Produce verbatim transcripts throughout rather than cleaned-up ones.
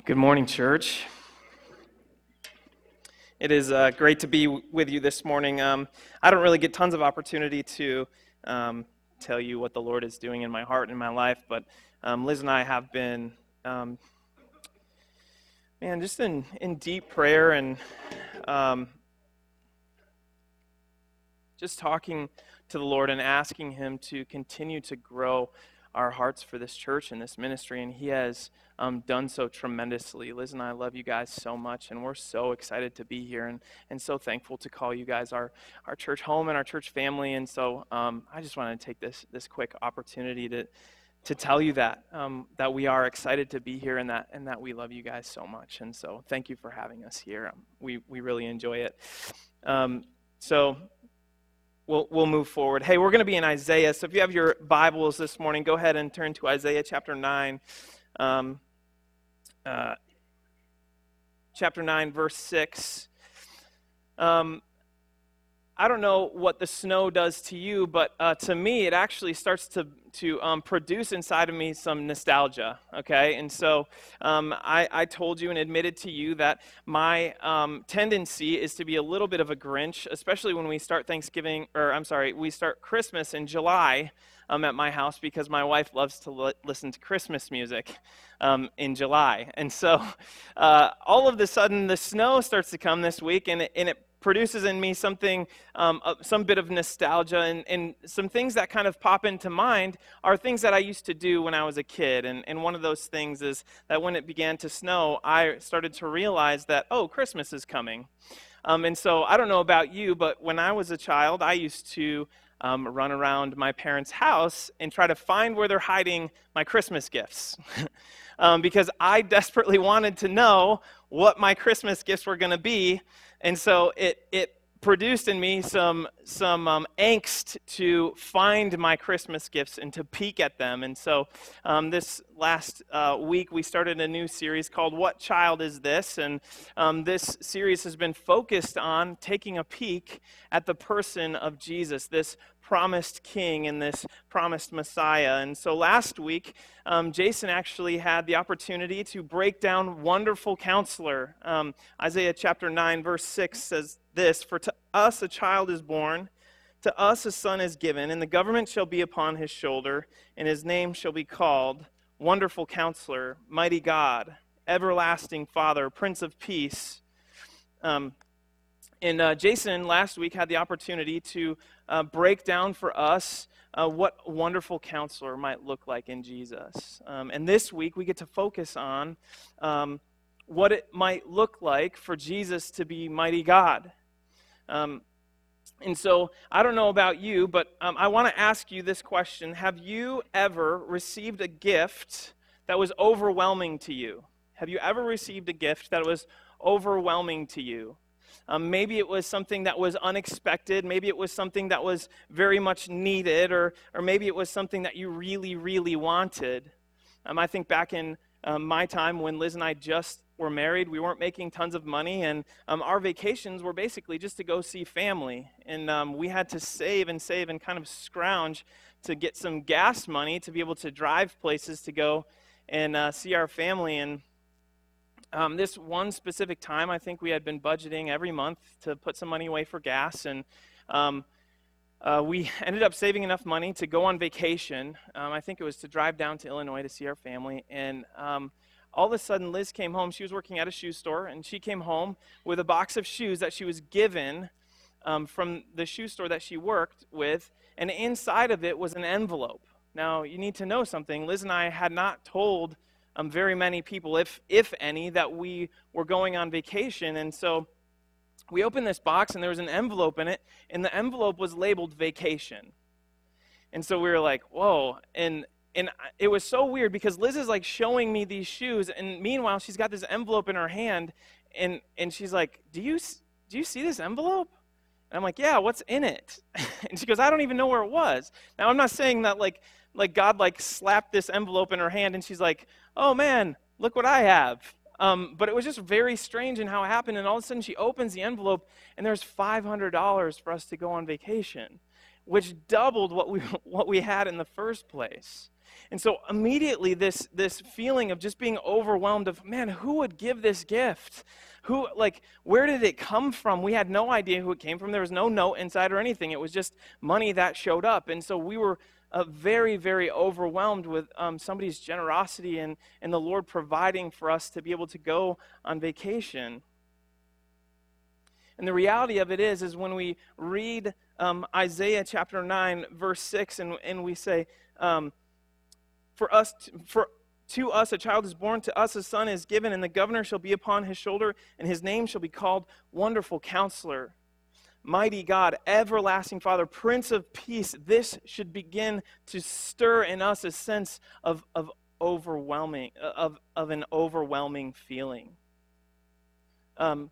Good morning, church. It is uh, great to be w- with you this morning. Um, I don't really get tons of opportunity to um, tell you what the Lord is doing in my heart and in my life, but um, Liz and I have been, um, man, just in, in deep prayer and um, just talking to the Lord and asking Him to continue to grow our hearts for this church and this ministry, and He has um, done so tremendously. Liz and I love you guys so much, and we're so excited to be here, and, and so thankful to call you guys our, our church home and our church family. And so um, I just want to take this this quick opportunity to to tell you that um, that we are excited to be here, and that and that we love you guys so much. And so thank you for having us here. Um, we we really enjoy it. Um, so. We'll, we'll move forward. Hey, we're going to be in Isaiah, so if you have your Bibles this morning, go ahead and turn to Isaiah chapter nine. Um, uh, chapter nine, verse six. Um, I don't know what the snow does to you, but uh, to me, it actually starts to to um, produce inside of me some nostalgia, okay? And so um, I, I told you and admitted to you that my um, tendency is to be a little bit of a Grinch, especially when we start Thanksgiving, or I'm sorry, we start Christmas in July um, at my house, because my wife loves to li- listen to Christmas music um, in July. And so uh, all of a sudden, the snow starts to come this week, and it, and it produces in me something, um, uh, some bit of nostalgia, and, and some things that kind of pop into mind are things that I used to do when I was a kid. And, and one of those things is that when it began to snow, I started to realize that, oh, Christmas is coming. Um, and so I don't know about you, but when I was a child, I used to um, run around my parents' house and try to find where they're hiding my Christmas gifts. um, because I desperately wanted to know what my Christmas gifts were going to be. And so it it produced in me some some um, angst to find my Christmas gifts and to peek at them. And so um, this last uh, week we started a new series called "What Child Is This?" And um, this series has been focused on taking a peek at the person of Jesus, this promised King and this promised Messiah. And so last week, um, Jason actually had the opportunity to break down Wonderful Counselor. Um, Isaiah chapter nine, verse six says this: "For to us a child is born, to us a son is given, and the government shall be upon his shoulder, and his name shall be called Wonderful Counselor, Mighty God, Everlasting Father, Prince of Peace." Um, And uh, Jason last week had the opportunity to uh, break down for us uh, what a wonderful counselor might look like in Jesus. Um, and this week we get to focus on um, what it might look like for Jesus to be mighty God. Um, and so I don't know about you, but um, I want to ask you this question. Have you ever received a gift that was overwhelming to you? Have you ever received a gift that was overwhelming to you? Um, maybe it was something that was unexpected. Maybe it was something that was very much needed, or or maybe it was something that you really, really wanted. Um, I think back in um, my time when Liz and I just were married, we weren't making tons of money, and um, our vacations were basically just to go see family. And um, we had to save and save and kind of scrounge to get some gas money to be able to drive places to go and uh, see our family. And Um, this one specific time, I think we had been budgeting every month to put some money away for gas, and um, uh, we ended up saving enough money to go on vacation. Um, I think it was to drive down to Illinois to see our family, and um, all of a sudden, Liz came home. She was working at a shoe store, and she came home with a box of shoes that she was given um, from the shoe store that she worked with, and inside of it was an envelope. Now, you need to know something. Liz and I had not told Um, very many people, if if any, that we were going on vacation. And so we opened this box, and there was an envelope in it, and the envelope was labeled vacation. And so we were like, whoa. And and it was so weird, because Liz is like showing me these shoes, and meanwhile she's got this envelope in her hand, and and she's like, do you do you see this envelope? And I'm like, yeah, what's in it? And she goes, I don't even know where it was. Now, I'm not saying that like like God like slapped this envelope in her hand, and she's like, oh man, look what I have. Um, but it was just very strange in how it happened. And all of a sudden she opens the envelope, and there's five hundred dollars for us to go on vacation, which doubled what we what we had in the first place. And so immediately this, this feeling of just being overwhelmed of, man, who would give this gift? Who, like, where did it come from? We had no idea who it came from. There was no note inside or anything. It was just money that showed up. And so we were uh, very, very overwhelmed with um, somebody's generosity and, and the Lord providing for us to be able to go on vacation. And the reality of it is, is when we read um, Isaiah chapter nine, verse six, and, and we say, um, For us, to, for to us a child is born, to us a son is given, and the governor shall be upon his shoulder, and his name shall be called Wonderful Counselor, Mighty God, Everlasting Father, Prince of Peace. This should begin to stir in us a sense of of overwhelming of of an overwhelming feeling. Um,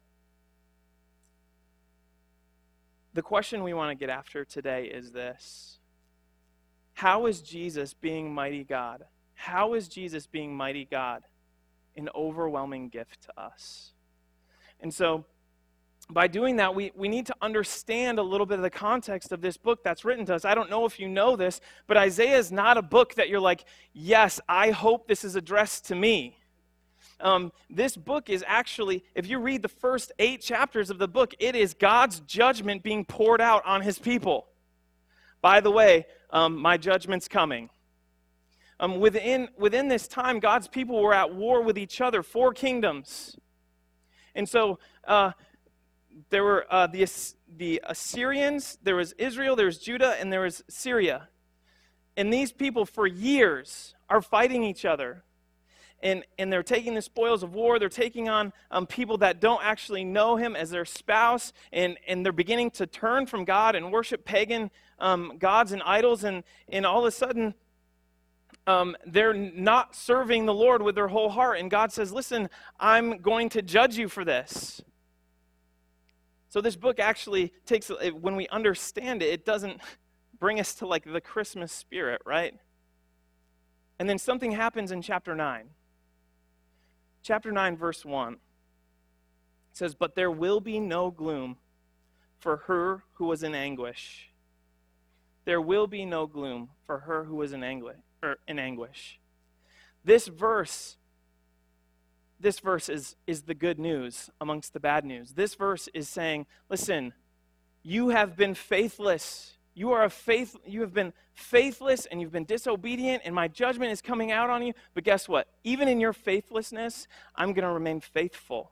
the question we want to get after today is this. How is Jesus being mighty God? How is Jesus being mighty God an overwhelming gift to us? And so by doing that, we, we need to understand a little bit of the context of this book that's written to us. I don't know if you know this, but Isaiah is not a book that you're like, yes, I hope this is addressed to me. Um, this book is actually, if you read the first eight chapters of the book, it is God's judgment being poured out on his people. By the way, um, my judgment's coming. Um, within, within this time, God's people were at war with each other, four kingdoms. And so uh, there were uh, the, the Assyrians, there was Israel, there was Judah, and there was Syria. And these people for years are fighting each other. And, and they're taking the spoils of war. They're taking on um, people that don't actually know him as their spouse. And, and they're beginning to turn from God and worship pagan um, gods and idols. And, and all of a sudden, um, they're not serving the Lord with their whole heart. And God says, listen, I'm going to judge you for this. So this book actually takes, when we understand it, it doesn't bring us to like the Christmas spirit, right? And then something happens in chapter nine. Chapter nine, verse one, it says, But there will be no gloom for her who was in anguish. There will be no gloom for her who was in anguish. Or in anguish. This verse, this verse is, is the good news amongst the bad news. This verse is saying, listen, you have been faithless. You are a faith, you have been faithless and you've been disobedient, and my judgment is coming out on you. But guess what? Even in your faithlessness, I'm going to remain faithful.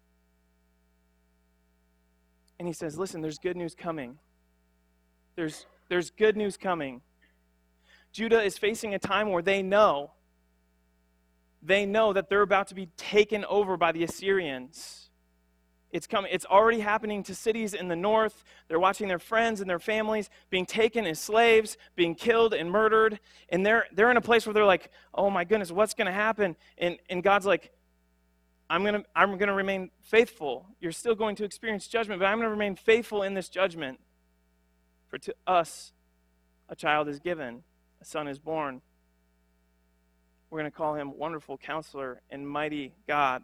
And he says, listen, there's good news coming. There's, there's good news coming. Judah is facing a time where they know, they know that they're about to be taken over by the Assyrians. It's coming. It's already happening to cities in the north. They're watching their friends and their families being taken as slaves, being killed and murdered. And they're they're in a place where they're like, oh my goodness, what's going to happen? And and God's like, I'm going to I'm going to remain faithful. You're still going to experience judgment, but I'm going to remain faithful in this judgment. For to us, a child is given, a son is born. We're going to call him Wonderful Counselor and Mighty God.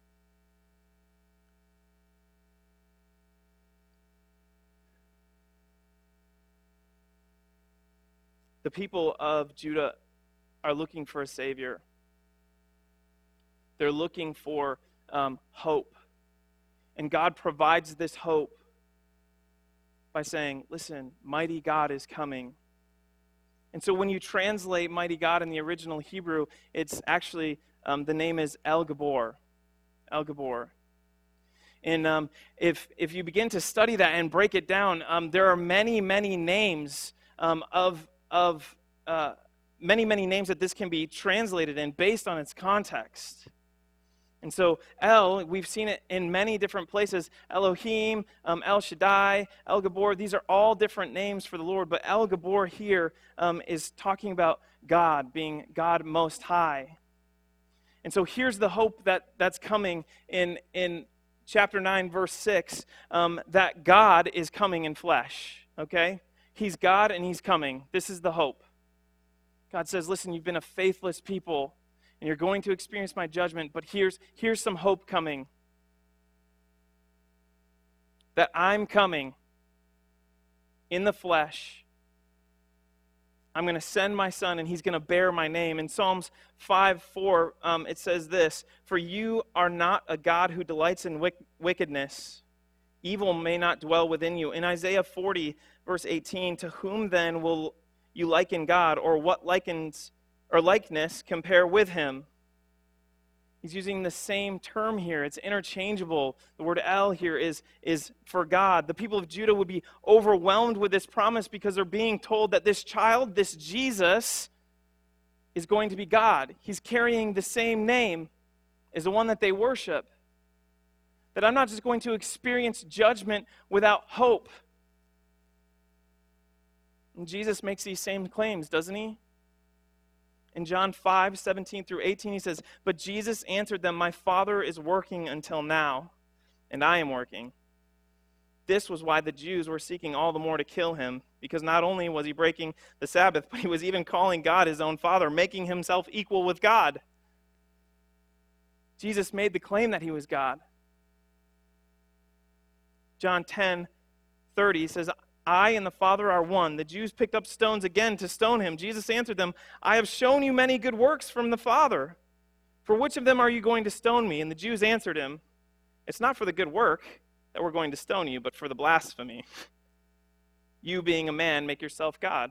The people of Judah are looking for a Savior. They're looking for um, hope. And God provides this hope by saying, listen, mighty God is coming. And so when you translate mighty God in the original Hebrew, it's actually, um, the name is El Gabor. El Gabor. And um, if, if you begin to study that and break it down, um, there are many, many names um, of of uh, many, many names that this can be translated in based on its context. And so El, we've seen it in many different places. Elohim, um, El Shaddai, El Gabor, these are all different names for the Lord. But El Gabor here um, is talking about God, being God Most High. And so here's the hope that, that's coming in, in chapter nine, verse six, um, that God is coming in flesh, okay? He's God and he's coming. This is the hope. God says, listen, you've been a faithless people and you're going to experience my judgment, but here's, here's some hope coming. That I'm coming in the flesh I'm going to send my son, and he's going to bear my name. In Psalms five four, um, it says this, "For you are not a God who delights in wick- wickedness. Evil may not dwell within you." In Isaiah forty, verse eighteen, "To whom then will you liken God, or what likens or likeness compare with him?" He's using the same term here. It's interchangeable. The word El here is, is for God. The people of Judah would be overwhelmed with this promise because they're being told that this child, this Jesus, is going to be God. He's carrying the same name as the one that they worship. That I'm not just going to experience judgment without hope. And Jesus makes these same claims, doesn't he? In John five, seventeen through eighteen, he says, "But Jesus answered them, 'My Father is working until now, and I am working.' This was why the Jews were seeking all the more to kill him, because not only was he breaking the Sabbath, but he was even calling God his own Father, making himself equal with God." Jesus made the claim that he was God. John ten, thirty says, "I and the Father are one." The Jews picked up stones again to stone him. Jesus answered them, "I have shown you many good works from the Father. For which of them are you going to stone me?" And the Jews answered him, "It's not for the good work that we're going to stone you, but for the blasphemy. You, being a man, make yourself God."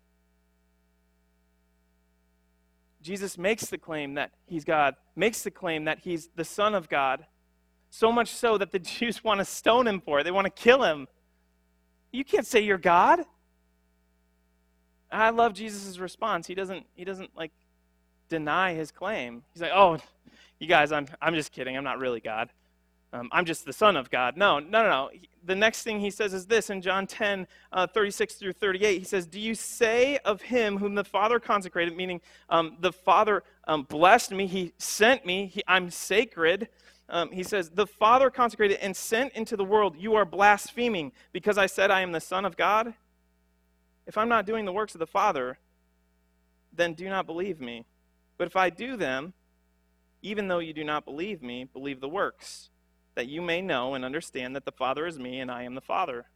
Jesus makes the claim that he's God, makes the claim that he's the Son of God, so much so that the Jews want to stone him for it. They want to kill him. You can't say you're God. I love Jesus' response. He doesn't, he doesn't like deny his claim. He's like, "Oh, you guys, I'm, I'm just kidding. I'm not really God. Um, I'm just the Son of God." No, no, no, no. He, the next thing he says is this in John ten, uh, thirty-six through thirty-eight. He says, "Do you say of him whom the Father consecrated," meaning um, the Father um, blessed me, he sent me, he, I'm sacred. Um, he says, "The Father consecrated and sent into the world, you are blaspheming because I said I am the Son of God? If I'm not doing the works of the Father, then do not believe me. But if I do them, even though you do not believe me, believe the works, that you may know and understand that the Father is me and I am the Father."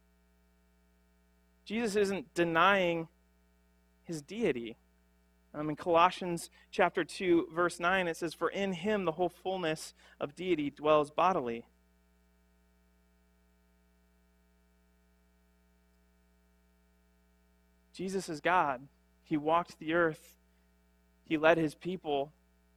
Jesus isn't denying his deity. Um, in Colossians chapter two, verse nine, it says, "For in him the whole fullness of deity dwells bodily." Jesus is God. He walked the earth. He led his people.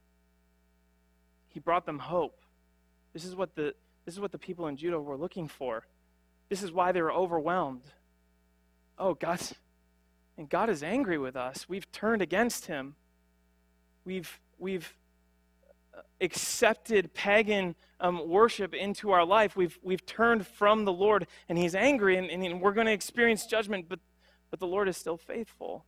He brought them hope. This is what the this is what the people in Judah were looking for. This is why they were overwhelmed. Oh, God's and God is angry with us. We've turned against him. We've we've accepted pagan um, worship into our life. We've we've turned from the Lord, and he's angry, and, and we're going to experience judgment, but but the Lord is still faithful.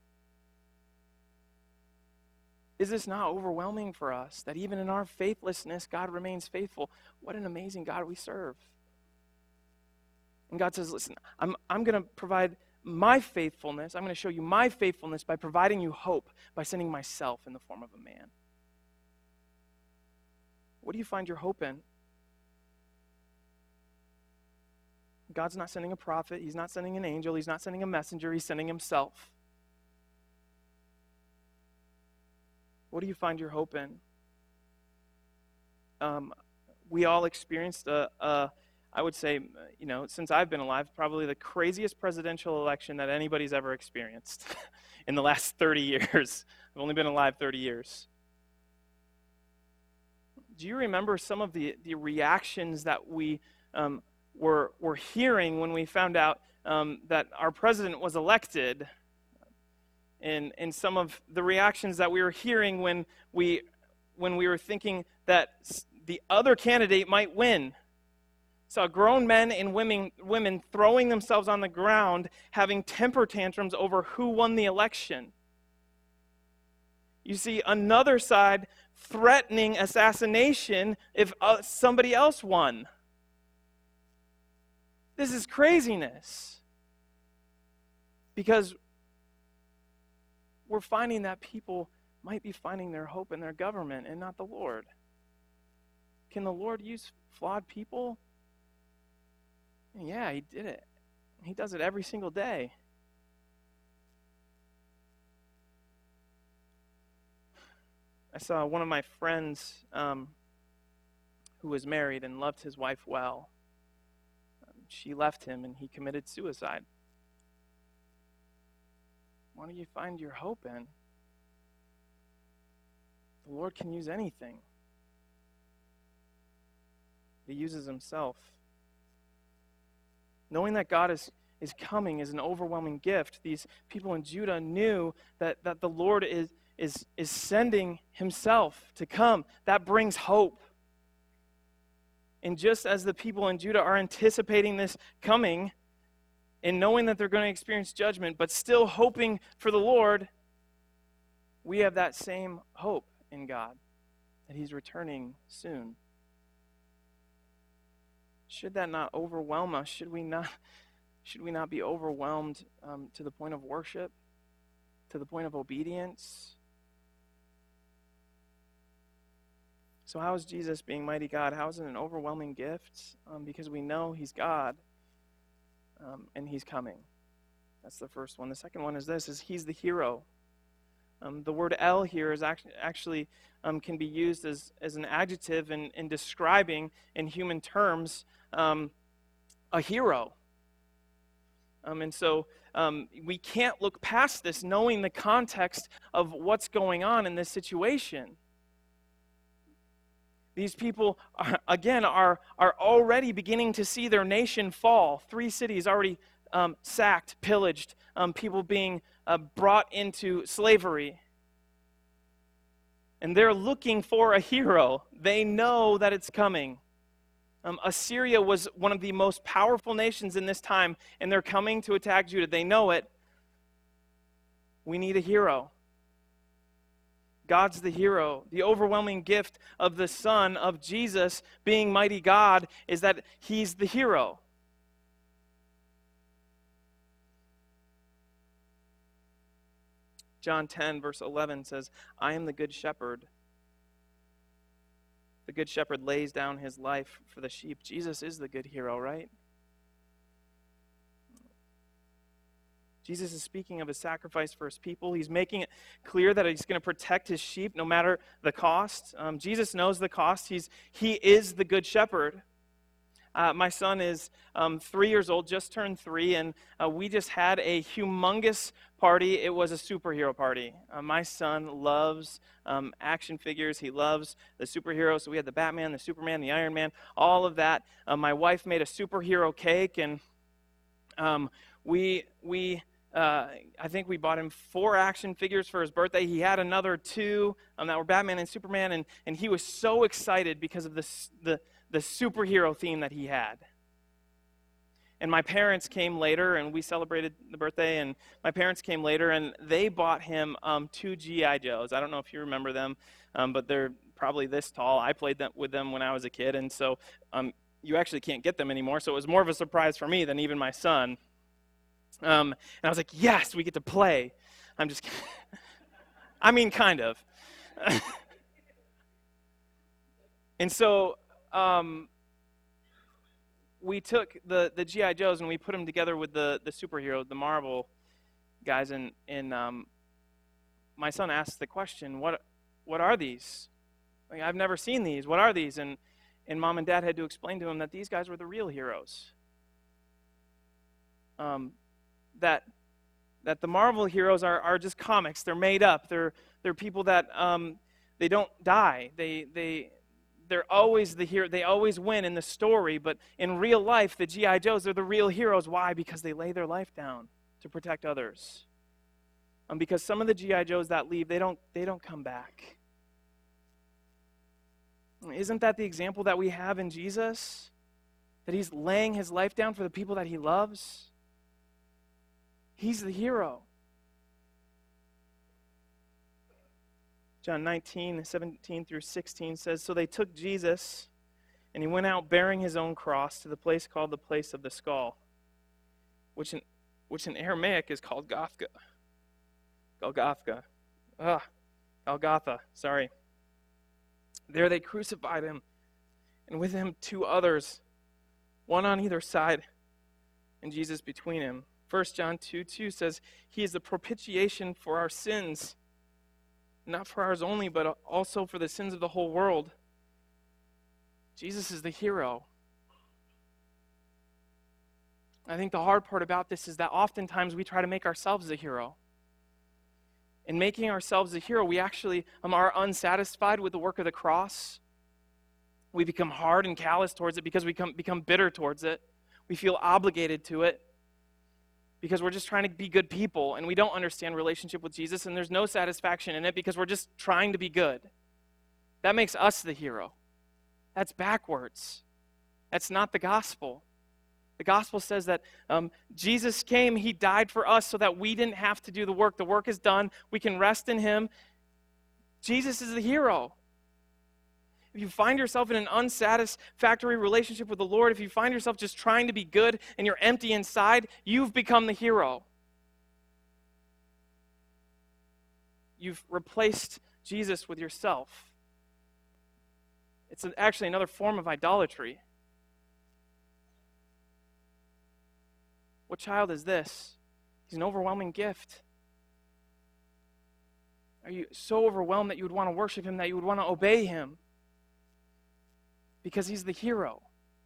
Is this not overwhelming for us, that even in our faithlessness, God remains faithful? What an amazing God we serve. And God says, "Listen, I'm, I'm going to provide my faithfulness. I'm going to show you my faithfulness by providing you hope, by sending myself in the form of a man." What do you find your hope in? God's not sending a prophet. He's not sending an angel. He's not sending a messenger. He's sending himself. What do you find your hope in? Um, we all experienced, a, a, I would say, you know, since I've been alive, probably the craziest presidential election that anybody's ever experienced in the last thirty years. I've only been alive thirty years. Do you remember some of the, the reactions that we um, were, were hearing when we found out um, that our president was elected? And, and some of the reactions that we were hearing when we when we were thinking that the other candidate might win. Saw grown men and women women throwing themselves on the ground, having temper tantrums over who won the election. You see another side threatening assassination if uh, somebody else won. This is craziness. Because we're finding that people might be finding their hope in their government and not the Lord. Can the Lord use flawed people? Yeah, he did it. He does it every single day. I saw one of my friends um, who was married and loved his wife well. Um, she left him and he committed suicide. What do you find your hope in? The Lord can use anything. He uses himself. Knowing that God is, is coming is an overwhelming gift. These people in Judah knew that, that the Lord is, is, is sending himself to come. That brings hope. And just as the people in Judah are anticipating this coming and knowing that they're going to experience judgment, but still hoping for the Lord, we have that same hope in God, that he's returning soon. Should that not overwhelm us? Should we not, should we not be overwhelmed um, to the point of worship, to the point of obedience? So how is Jesus being mighty God? How is it an overwhelming gift? Um, because we know he's God, um, and he's coming. That's the first one. The second one is this, is he's the hero. Um, the word El here is actually, actually um, can be used as, as an adjective in, in describing, in human terms, um, a hero. Um, and so um, we can't look past this knowing the context of what's going on in this situation. These people, are, again, are, are already beginning to see their nation fall. Three cities already um, sacked, pillaged, um, people being uh, brought into slavery. And they're looking for a hero. They know that it's coming. Um, Assyria was one of the most powerful nations in this time, and they're coming to attack Judah. They know it. We need a hero. God's the hero. The overwhelming gift of the Son of Jesus being mighty God is that he's the hero. John ten, verse eleven says, I am the good shepherd. The good shepherd lays down his life for the sheep. Jesus is the good hero, right? Jesus is speaking of a sacrifice for his people. He's making it clear that he's going to protect his sheep no matter the cost. Um, Jesus knows the cost. He's, he is the good shepherd. Uh, my son is um, three years old, just turned three, and uh, we just had a humongous party. It was a superhero party. Uh, my son loves um, action figures. He loves the superheroes. So we had the Batman, the Superman, the Iron Man, all of that. Uh, my wife made a superhero cake, and um, we we. Uh, I think we bought him four action figures for his birthday. He had another two um, that were Batman and Superman, and, and he was so excited because of this, the, the superhero theme that he had. And my parents came later, and we celebrated the birthday, and my parents came later, and they bought him um, two G I Joes. I don't know if you remember them, um, but they're probably this tall. I played them, with them when I was a kid, and so um, you actually can't get them anymore, so it was more of a surprise for me than even my son. Um, and I was like, yes, we get to play. I'm just kidding. I mean, kind of. And so um, we took the, the G I Joes and we put them together with the, the superheroes, the Marvel guys, and, and um, my son asked the question, what what are these? Like, I've never seen these. What are these? And, and mom and dad had to explain to him that these guys were the real heroes. Um. That that the Marvel heroes are, are just comics. They're made up. They're they're people that um, they don't die. They they they're always the hero. They always win in the story. But in real life, the G I Joes are the real heroes. Why? Because they lay their life down to protect others. Um, because some of the G I Joes that leave, they don't they don't come back. Isn't that the example that we have in Jesus? That he's laying his life down for the people that he loves? He's the hero. John nineteen, seventeen through sixteen says, so they took Jesus, and he went out bearing his own cross to the place called the place of the skull, which in, which in Aramaic is called Golgotha. Golgotha. Ah, Golgotha, sorry. There they crucified him, and with him two others, one on either side, and Jesus between him. First John two two says, he is the propitiation for our sins. not for ours only, but also for the sins of the whole world. Jesus is the hero. I think the hard part about this is that oftentimes we try to make ourselves the hero. In making ourselves the hero, we actually um, are unsatisfied with the work of the cross. We become hard and callous towards it because we become, become bitter towards it. We feel obligated to it because we're just trying to be good people and we don't understand relationship with Jesus, and there's no satisfaction in it because we're just trying to be good. That makes us the hero. That's backwards. That's not the gospel. The gospel says that um, Jesus came, he died for us so that we didn't have to do the work. The work is done. We can rest in him. Jesus is the hero. If you find yourself in an unsatisfactory relationship with the Lord, if you find yourself just trying to be good and you're empty inside, you've become the hero. You've replaced Jesus with yourself. It's actually another form of idolatry. What child is this? He's an overwhelming gift. Are you so overwhelmed that you would want to worship him, that you would want to obey him? Because he's the hero.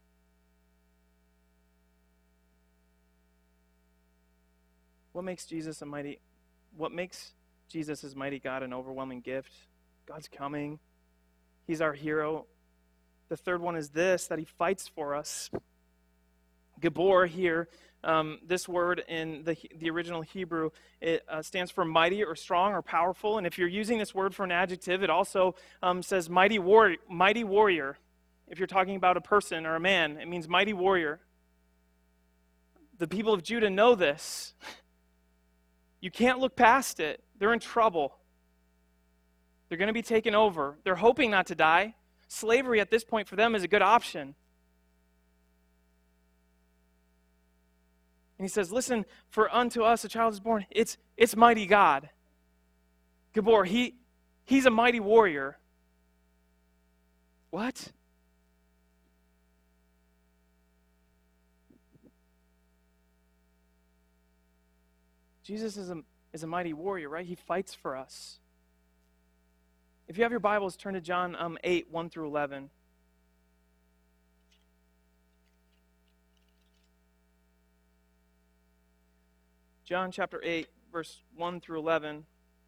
What makes Jesus a mighty, what makes Jesus as mighty God an overwhelming gift? God's coming. He's our hero. The third one is this, that he fights for us. Gabor here, um, this word in the the original Hebrew, it uh, stands for mighty or strong or powerful. And if you're using this word for an adjective, it also um, says mighty war, mighty warrior. If you're talking about a person or a man, it means mighty warrior. The people of Judah know this. You can't look past it. They're in trouble. They're going to be taken over. They're hoping not to die. Slavery at this point for them is a good option. And he says, listen, for unto us a child is born. It's it's mighty God. Gabor, he he's a mighty warrior. What? Jesus is a, is a mighty warrior, right? He fights for us. If you have your Bibles, turn to John um, eight, one through eleven. John chapter eight, verse one through eleven.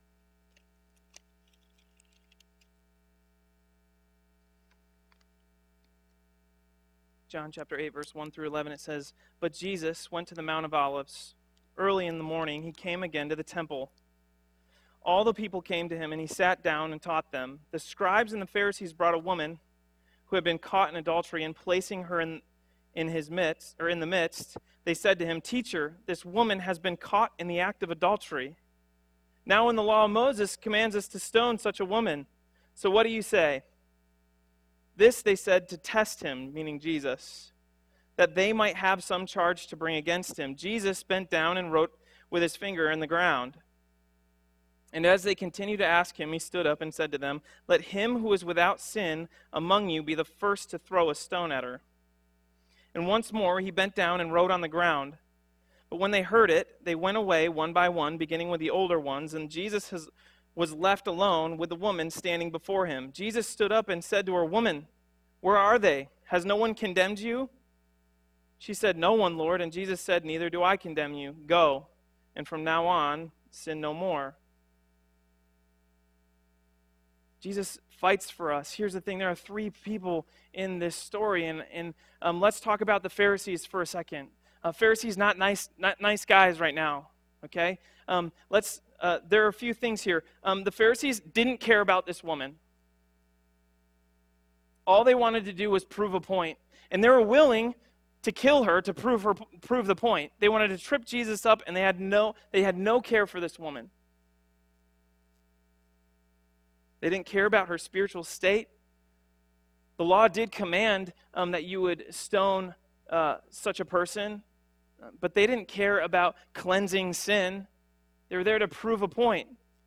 John chapter eight, verse one through eleven, it says, "But Jesus went to the Mount of Olives. Early in the morning, he came again to the temple. All the people came to him, and he sat down and taught them. The scribes and the Pharisees brought a woman who had been caught in adultery, and placing her in, in his midst, or in the midst, they said to him, 'Teacher, this woman has been caught in the act of adultery. Now in the law of Moses commands us to stone such a woman. So what do you say?' This they said to test him," meaning Jesus, "that they might have some charge to bring against him. Jesus bent down and wrote with his finger in the ground. And as they continued to ask him, he stood up and said to them, 'Let him who is without sin among you be the first to throw a stone at her.' And once more he bent down and wrote on the ground. But when they heard it, they went away one by one, beginning with the older ones, and Jesus has, was left alone with the woman standing before him. Jesus stood up and said to her, 'Woman, where are they? Has no one condemned you?' She said, 'No one, Lord.' And Jesus said, 'Neither do I condemn you. Go, and from now on, sin no more.'" Jesus fights for us. Here's the thing. There are three people in this story, and, and um, let's talk about the Pharisees for a second. Uh, Pharisees, not nice, not nice guys right now, okay? Um, let's. Uh, there are a few things here. Um, the Pharisees didn't care about this woman. All they wanted to do was prove a point, and they were willing to kill her to prove her prove the point. They wanted to trip Jesus up, and they had no they had no care for this woman. They didn't care about her spiritual state. The law did command um, that you would stone uh, such a person, but they didn't care about cleansing sin. They were there to prove a point.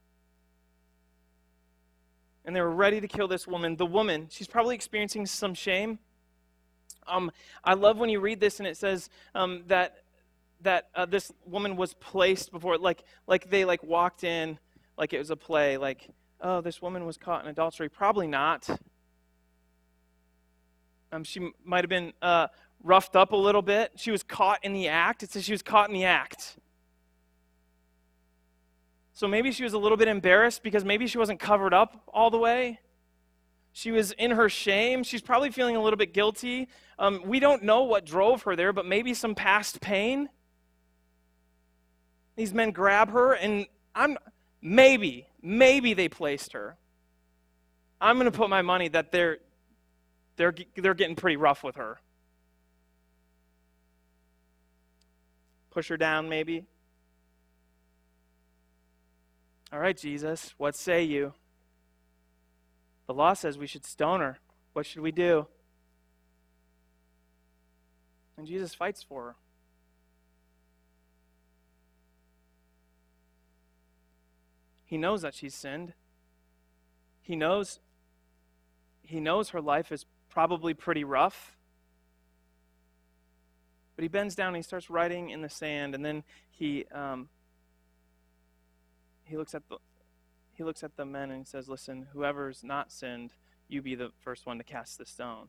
And they were ready to kill this woman. The woman, she's probably experiencing some shame. Um, I love when you read this and it says um, that that uh, this woman was placed before, like like they like walked in like it was a play, like oh, this woman was caught in adultery. Probably not. Um, she m- might have been uh, roughed up a little bit. She was caught in the act. It says she was caught in the act. So maybe she was a little bit embarrassed because maybe she wasn't covered up all the way. She was in her shame. She's probably feeling a little bit guilty. Um, we don't know what drove her there, but maybe some past pain. These men grab her, and I'm maybe, maybe they placed her. I'm going to put my money that they're they're they're getting pretty rough with her. Push her down, maybe. All right, Jesus, what say you? The law says we should stone her. What should we do? And Jesus fights for her. He knows that she's sinned. He knows, he knows her life is probably pretty rough. But he bends down and he starts writing in the sand, and then he um, he looks at the he looks at the men and he says, "Listen, whoever's not sinned, you be the first one to cast the stone."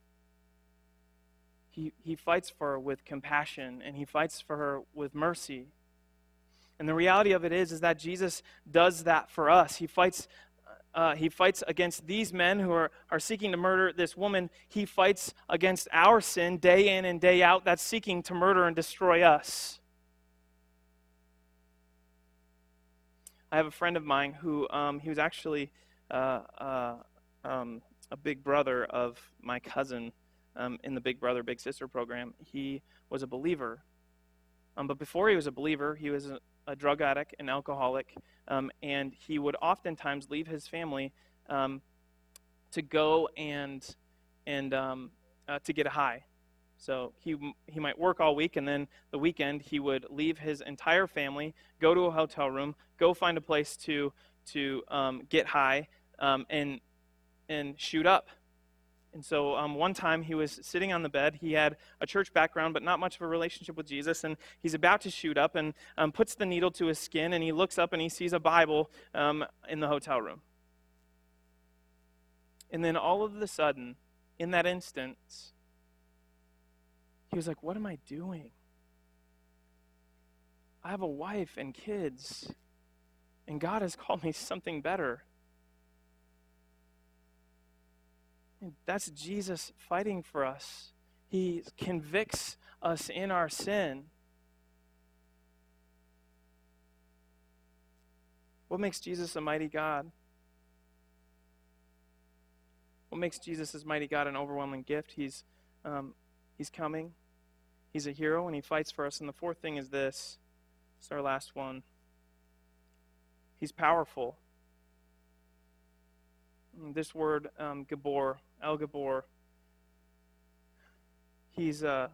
He he fights for her with compassion, and he fights for her with mercy. And the reality of it is, is that Jesus does that for us. He fights, uh, he fights against these men who are, are seeking to murder this woman. He fights against our sin day in and day out that's seeking to murder and destroy us. I have a friend of mine who, um, he was actually uh, uh, um, a big brother of my cousin um, in the Big Brother, Big Sister program. He was a believer. Um, but before he was a believer, he was a, a drug addict, an alcoholic, um, and he would oftentimes leave his family um, to go and and um, uh, to get a high. So he he might work all week, and then the weekend he would leave his entire family, go to a hotel room, go find a place to to um, get high, um, and and shoot up. And so um, one time he was sitting on the bed. He had a church background, but not much of a relationship with Jesus. And he's about to shoot up and um, puts the needle to his skin. And he looks up and he sees a Bible um, in the hotel room. And then all of a sudden, in that instance, he was like, "What am I doing? I have a wife and kids. And God has called me something better." That's Jesus fighting for us. He convicts us in our sin. What makes Jesus a mighty God? What makes Jesus as mighty God an overwhelming gift? He's, um, he's coming. He's a hero, and he fights for us. And the fourth thing is this. It's our last one. He's powerful. This word, um, Gabor, El Gabor, he's, uh,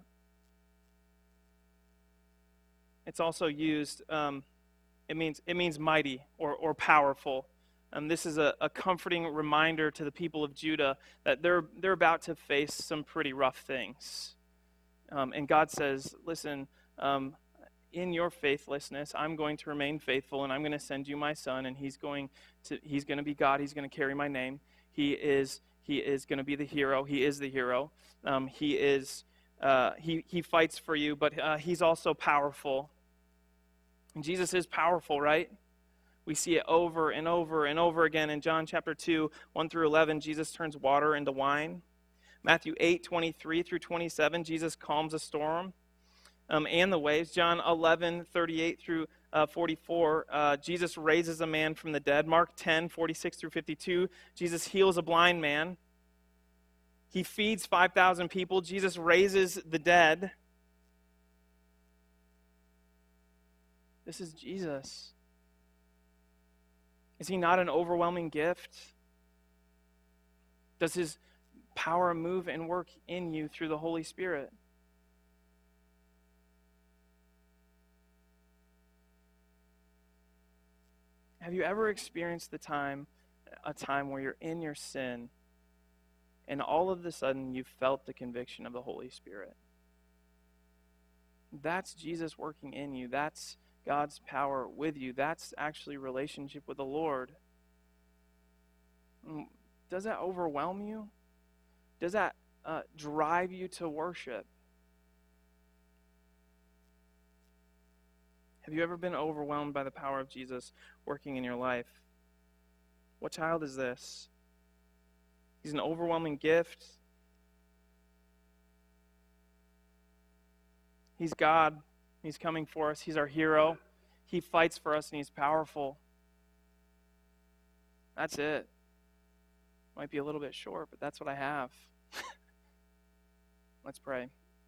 it's also used, um, it means it means mighty or, or powerful. Um, this is a, a comforting reminder to the people of Judah that they're they're about to face some pretty rough things. Um, and God says, listen, um, in your faithlessness, I'm going to remain faithful, and I'm going to send you my son, and he's going to he's going to be God. He's going to carry my name. He is he is going to be the hero. He is the hero. Um, he is uh, he he fights for you, but uh, he's also powerful. And Jesus is powerful, right? We see it over and over and over again in John chapter two, one through eleven. Jesus turns water into wine. Matthew eight, twenty-three through twenty-seven, Jesus calms a storm um, and the waves. John eleven, thirty-eight through uh, forty-four, uh, Jesus raises a man from the dead. Mark ten, forty-six through fifty-two, Jesus heals a blind man. He feeds five thousand people. Jesus raises the dead. This is Jesus. Is he not an overwhelming gift? Does his power move and work in you through the Holy Spirit? Have you ever experienced the time, a time where you're in your sin, and all of a sudden you felt the conviction of the Holy Spirit? That's Jesus working in you. That's God's power with you. That's actually relationship with the Lord. Does that overwhelm you? Does that uh, drive you to worship? Have you ever been overwhelmed by the power of Jesus working in your life? What child is this? He's an overwhelming gift. He's God. He's coming for us. He's our hero. He fights for us and he's powerful. That's it. Might be a little bit short, but that's what I have. Let's pray.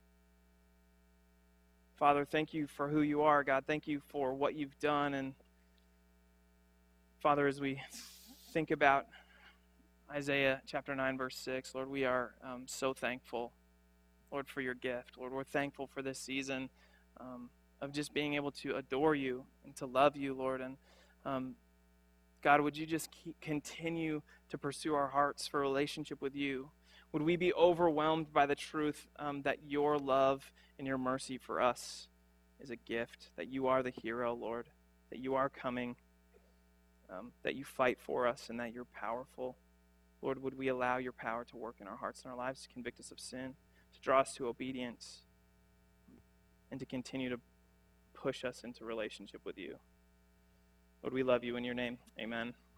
Father, thank you for who you are, God. Thank you for what you've done. And Father, as we think about Isaiah chapter nine, verse six, Lord, we are um, so thankful, Lord, for your gift. Lord, we're thankful for this season um, of just being able to adore you and to love you, Lord. And um, God, would you just keep, continue to pursue our hearts for a relationship with you? Would we be overwhelmed by the truth um, that your love and your mercy for us is a gift, that you are the hero, Lord, that you are coming, um, that you fight for us, and that you're powerful. Lord, would we allow your power to work in our hearts and our lives, to convict us of sin, to draw us to obedience, and to continue to push us into relationship with you. Lord, we love you in your name. Amen.